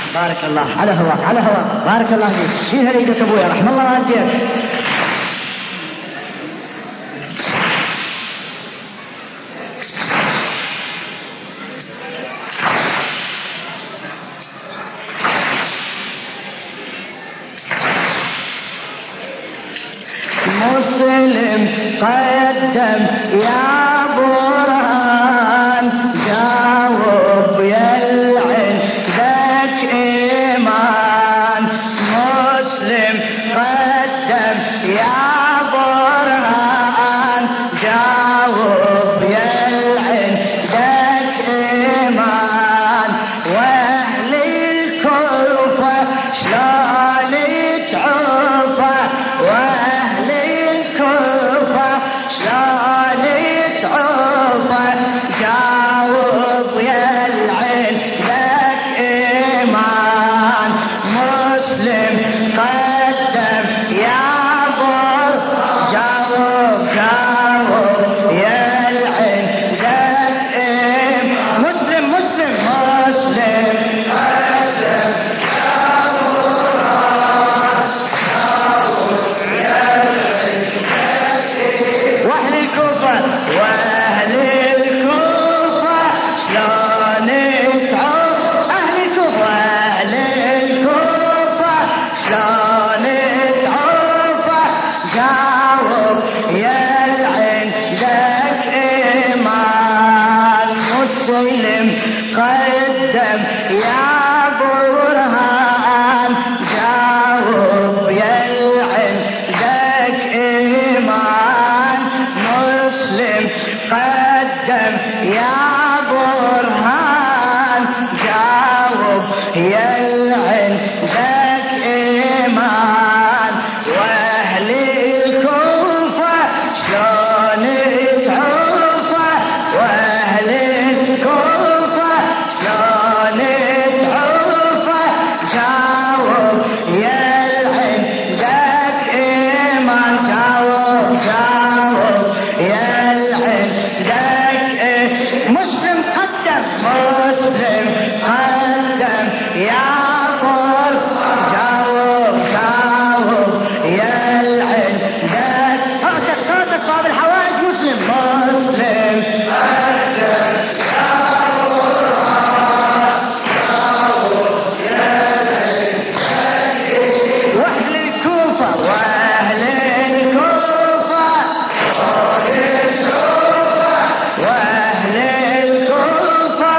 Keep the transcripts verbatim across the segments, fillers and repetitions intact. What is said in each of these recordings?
بارك الله على هواك على هواك، بارك الله فيك. شيلها ليدك ابويا رحم الله والديك. مسلم قدم يا برهان، جاوب يا العين ذاك إيمان. مسلم قدم يا برهان، جاوب يا العين ذاك إيمان. وأهل الكوفة شلون تعوفة، وأهل الكوفة شلون تعوفة، جاوب يا العين ذاك إيمان. مسلم قدم يا بر، جاوب جاوب يا العين ذاك إيمان. مسلم مسلم مسلم قدم يا برهان، جاوب يا العين ذاك إيمان. واهل الكوفة واهل الكوفة شلون تعوف، اهل الكوفة واهل الكوفة شلون تعوفة، جاوب يا العين ذاك إيمان. مسلم قدم يا برهان، جاوب يا العين ذاك إيمان. مسلم قدم يا برهان، جاوب يا العين ذاك إيمان. وأهل الكوفة شلون تعوفة، وأهل الكوفة شلون تعوفة، جاوب يا العين ذاك إيمان. جاوب جاوب يا العين ذاك إيمان. مسلم قدم مسلم قدم يا بر، جاوب جاوب يا العين ذاك. صوتك صوتك باب الحوائج. مسلم مسلم قدم يا برهان، جاوب يا العين ذاك إيمان. واهل الكوفة واهل الكوفة واهل الكوفة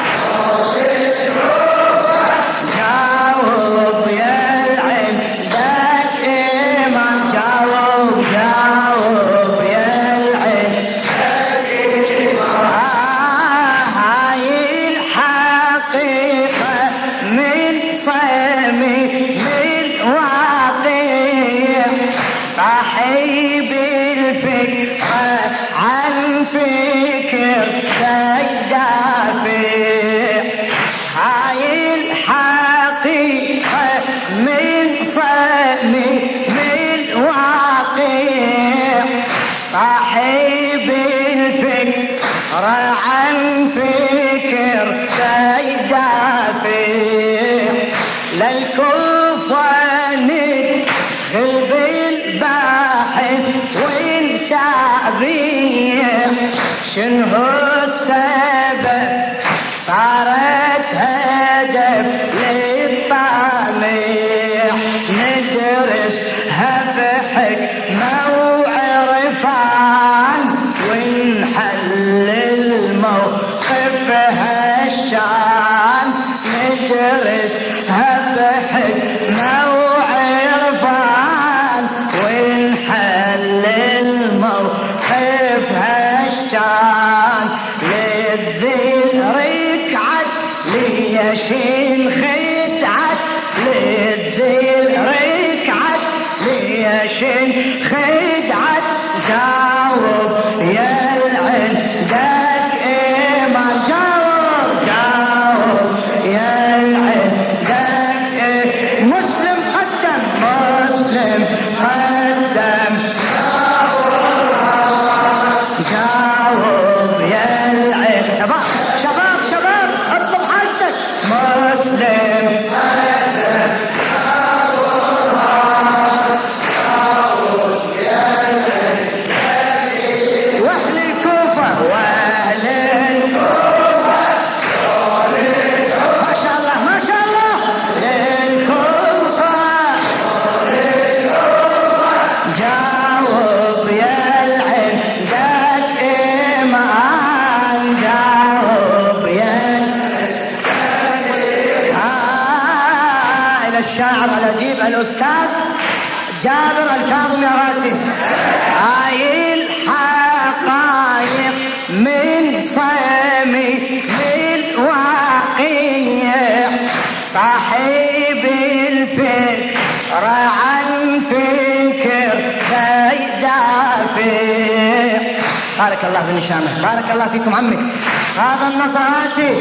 جاوب يا العين ذاك إيمان. جاوب جاوب يا العين ذاك إيمان. هاي الحقيقة من صمي من واقع، صاحب الفكرة عن فكر يدافع. هاي الحقيقة من صمي من واقع، صاحب الفكرة عن فكر يدافع. للكوفة ندخل بالباحث ونتابع، شنو السبب صارت هدف للطامع. ندرسها بحكمة وعرفان، ونحل الموقف هالشان. ندرسها بحكمة وعرفان، ونحل الموقف هالشان. للذل ركعت ليشين خدعت، للذل ركعت ليشين خدعت، جاوب يا العين ذاك إيمان. جاوب جاوب يا العين ذاك إيمان. مسلم قدم مسلم قدم جاوب يا العين. شباب شباب شباب اطلب حاجتك. مسلم الشاعر الأديب الأستاذ جابر الكاظمي راتب. هاي الحقائق من صميم الواقع صاحب الفكر عن فكر فيدافع. بارك الله بالنشامة، بارك الله فيكم عمي. هذا النصراتي.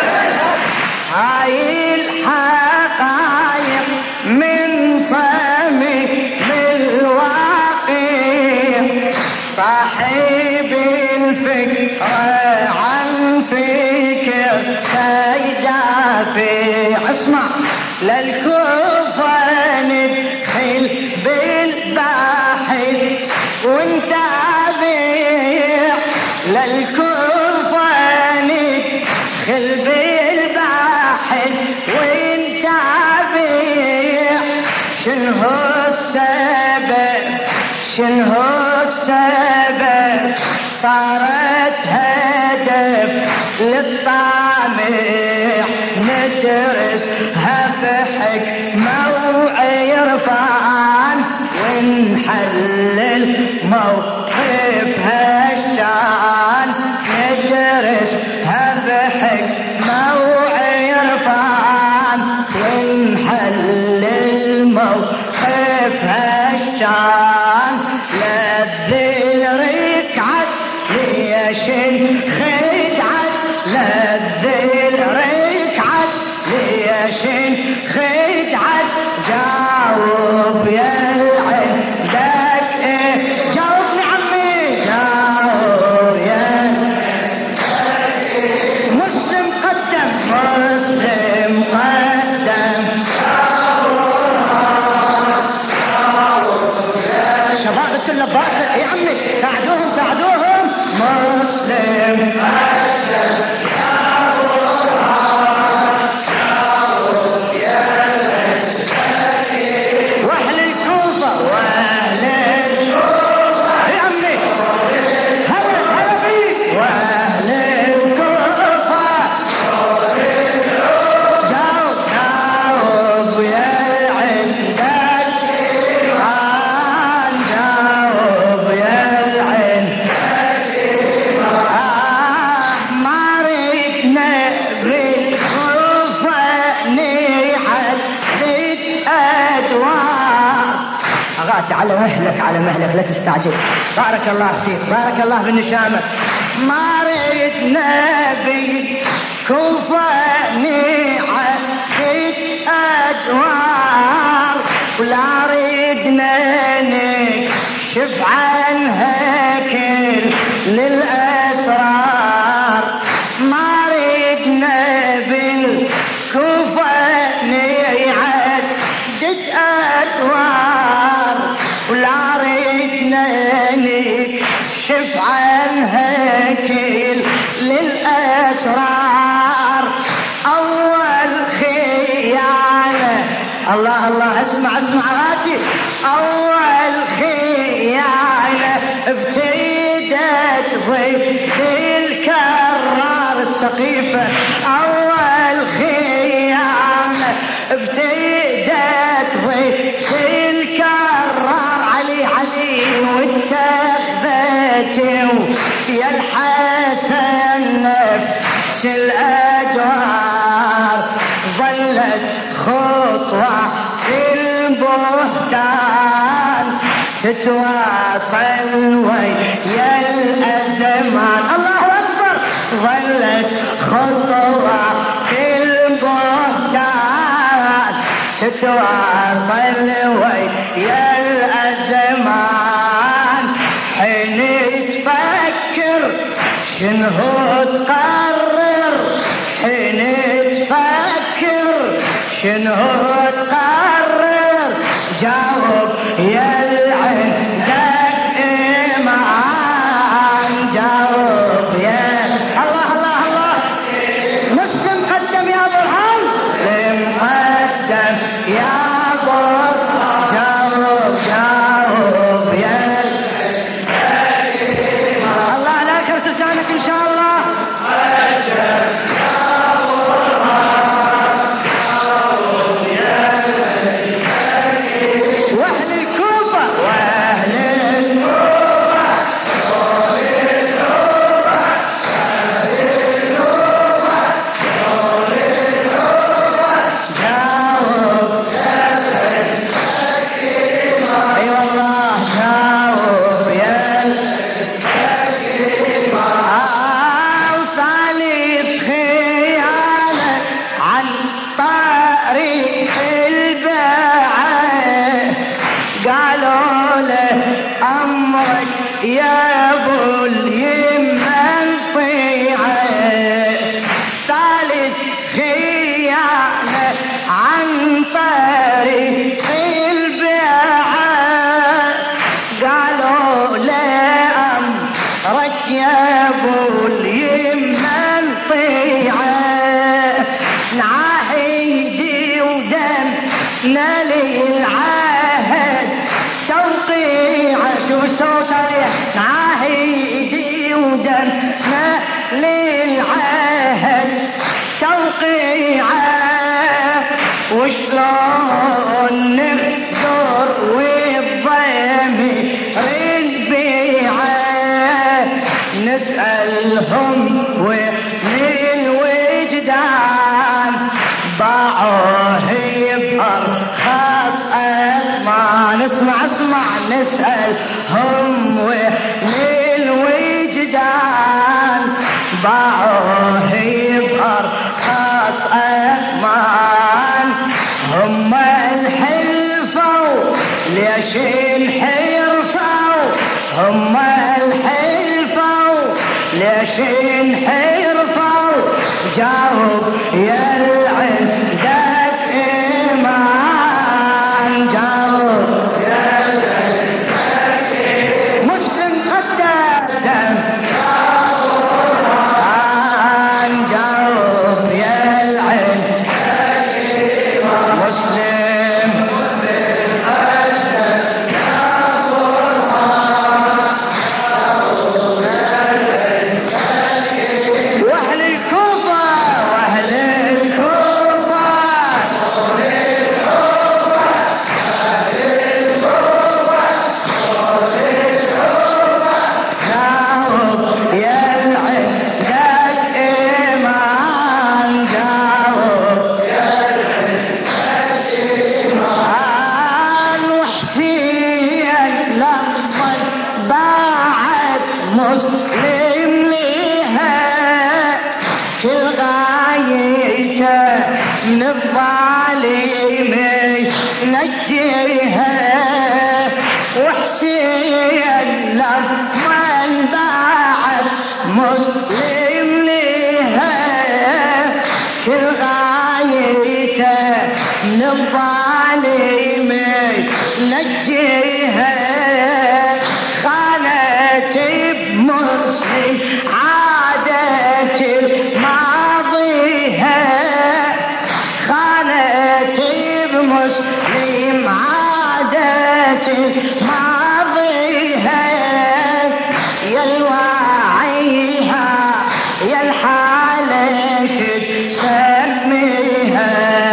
هاي الحقائق من صميم الواقع صاحب الفكر عن فكر فيدافع. اسمع للكوفة ندخل بالباحث ونتابع، للكوفة ندخل بالباحث ونتابع. شنو السبب شنو السبب صارت هدف للطامع، ندرسها بحكمة وعرفان ونحلل موقفها الشان. ندرسها بحكمة وعرفان ونحلل موقفها الشان. لذل ركعت ليش خدعت، لذل ركعت ليش خدعت. جاوب يا عندك ايه، جاوبني عمي، جاوب يا مسلم قدم، مسلم قدم. شباب التلباس يا عمي ساعدوهم ساعدوهم. مسلم قدم واهل الكوفة واهل الكوفة يا عمي هلا هلا بيك. واهل الكوفة جاوب جاوب يا عندك عن جاوب يا عندك. آه ما ريتنا بالكوفة نحدد أدوار. أغاتي على مهلك على مهلك لا تستعجل. بارك الله فيك، بارك الله بالنشامة. ما ريتنا بالكوفة نحدد أدوار، ولا ريدنا نكشف عنها كل للأسرار. ما ريدنا بالكوفة نعدد أدوار، ولا ريدنا نكشف عنها كل للأسرار. أول خيانة الله الله اسمع اسمع غادي. أول خيانة ابتدت ضد الكرار السقيفة. أول خيانة ابتدت ضد الكرار. علي علي واتخذته يا الحسن نفس الأدوار. ظلت خطوة في البهتان تتواصل ويا الأزمان. الله أكبر. ظلت خطوة في البهتان تتواصل ويا الأزمان. حين تفكر شنو تقرر، حين تفكر شنو تقرر جاوب يا العندك إيمان جاوب يا الله الله الله مسلم قدم يا برهان مسلم قدم يا برهان جاوب جاوب يا الله على آخر لسانك إن شاء الله يا ابو اليمة طيعه ثالث خيانة عن طريق البيعة قالوا له امرك يا ابو اليمة طيعه نعاهدي ودمنا للعهد توقيعه شوف الصوت عليه نعاهدي ودمنا للعهد توقيعه وشلون نقدر والضمير نبيعه نسألهم وين الوجدان باعوه بأرخص أثمان اسمع اسمع نسألهم وين الوجدان باعوه بأرخص أثمان هم الحلفوا ليش انحرفوا هم الحلفوا ليش انحرفوا جاوب يا العندك إيمان جاوب يا العندك مسلم قدم جاوب يا العندك مسلم واهل الكوفة واهل الكوفة جاوب يا العندك إيمان جاوب يا العندك إيمان وحسين لما باعت مسلم لها كل غايته من الظالمين نجيها وحسين لما باعت مسلم لها كل غايته من الظالمين نجيها خانت بمسلم عادت ماضيها خانت بمسلم عادت ماضيها يا الواعيها يا الحالة شد سميها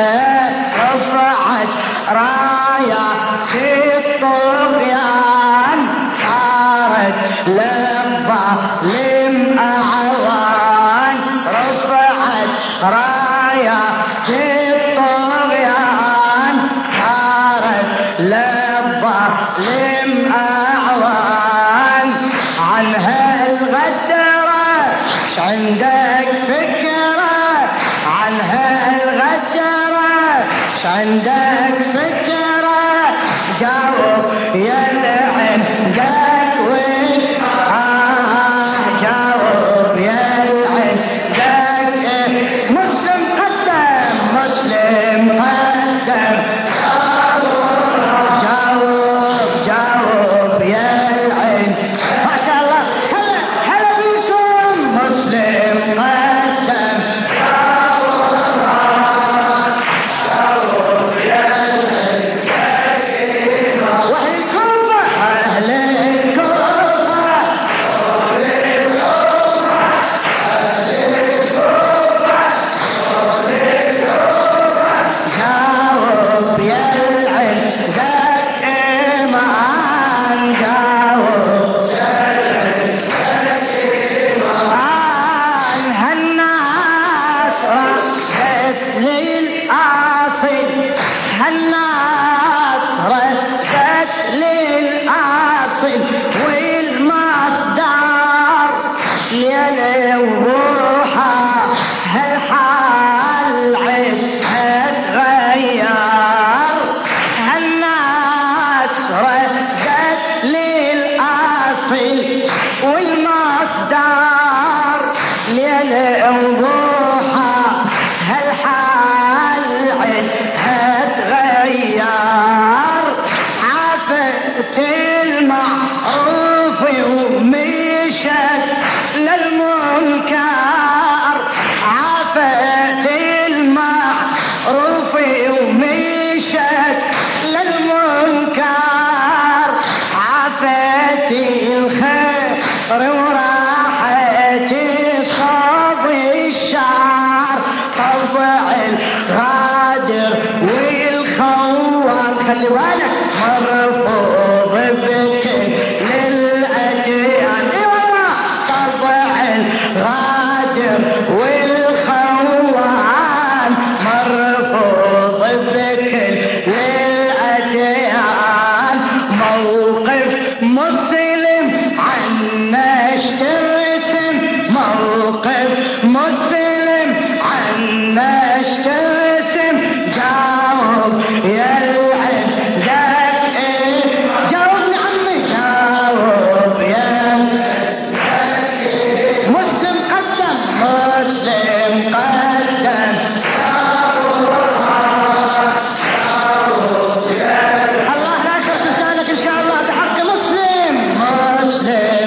رفعت راية في الطغيان صارت للظالم أعوان رفعت راية في الطغيان صارت للظالم أعوان عنها الغدرة ش عندك فكرة عنها الغدرة ش عندك فكرة جاوب يا العندك وش آه جاوب يا العندك مسلم قدم مسلم قدم الأصيل هالناس ردت للأصيل والمصدر ليل وروحه هالحال عدها تغير هالناس ردت للأصيل والمصدر ليل وروحه هالحال عدها تغير عافت المعروف ومشت للمنكر عافت المعروف ومشت للمنكر عافت الخير وراحت صوب الشعر طبع الغادر والخوار خلي بالك مرفوض بكل للأديان اي والله طبع الغادر والخوان مرفوض بكل للأديان موقف مسلم عنا اشترسم موقف مسلم عنا اشترسم جاوب يا العدك ايه جاوبني عمي جاوب يا مسلم قدم مسلم قدم الله لا يكرر لسانك ان شاء الله بحق مسلم مسلم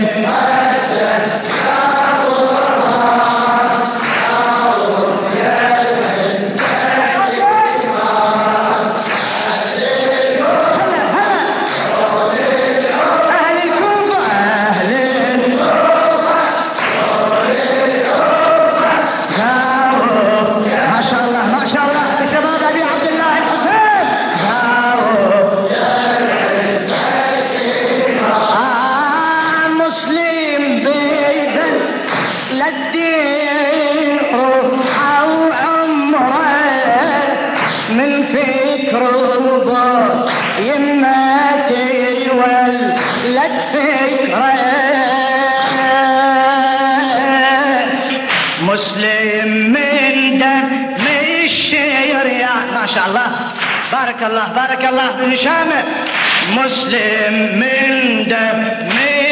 مسلم من دم الشريعة ما شاء الله بارك الله بارك الله بن شامل مسلم من دم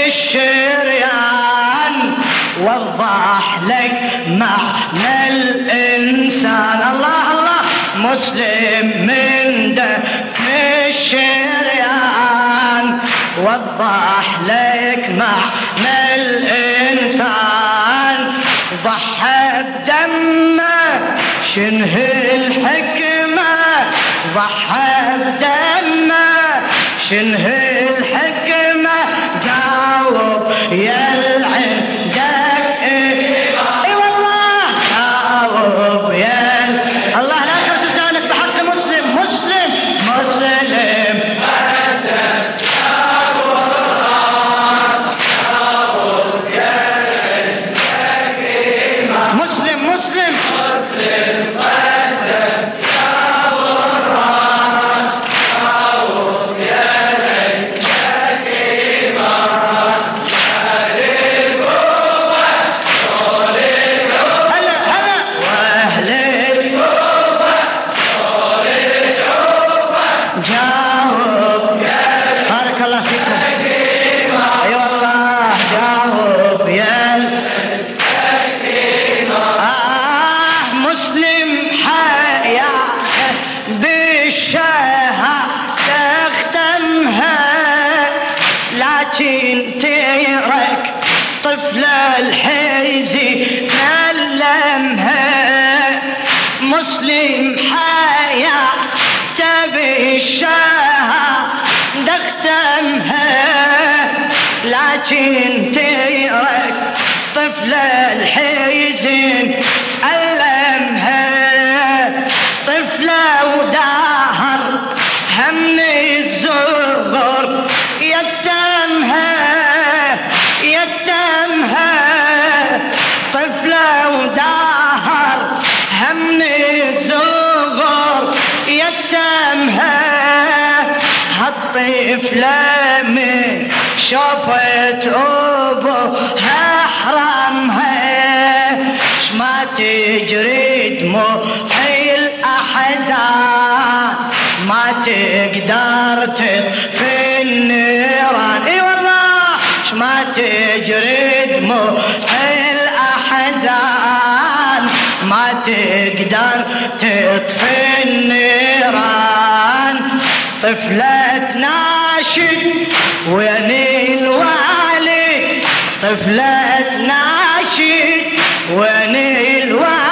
الشريان وضح لك معنى الإنسان الله الله مسلم من دم الشريان وضح لك معنى الإنسان ضحى بدمه شنه الحكمة ضحى بدمه شنه الحكمة جاوب يا العندك اي والله جاوب يا الله لا يخلص لسانك بحق مسلم مسلم مسلم طفل الحيزي نلمها مسلم حياة بالشهادة اختمها لكن ترك طفل الحيزي ألمها طفلة ودهر هم الزغر يتمها يتمها طفلة ودهر هم الزغر طفلة من شافت أبوها حرمها ما تجري دموعي الأحزان ما تقدر تطفي النيران اي والله ما تجري دموعي الأحزان ما تقدر تطفي النيران طفلة ناشد وين الوالي طفلة ناشد وين الوالي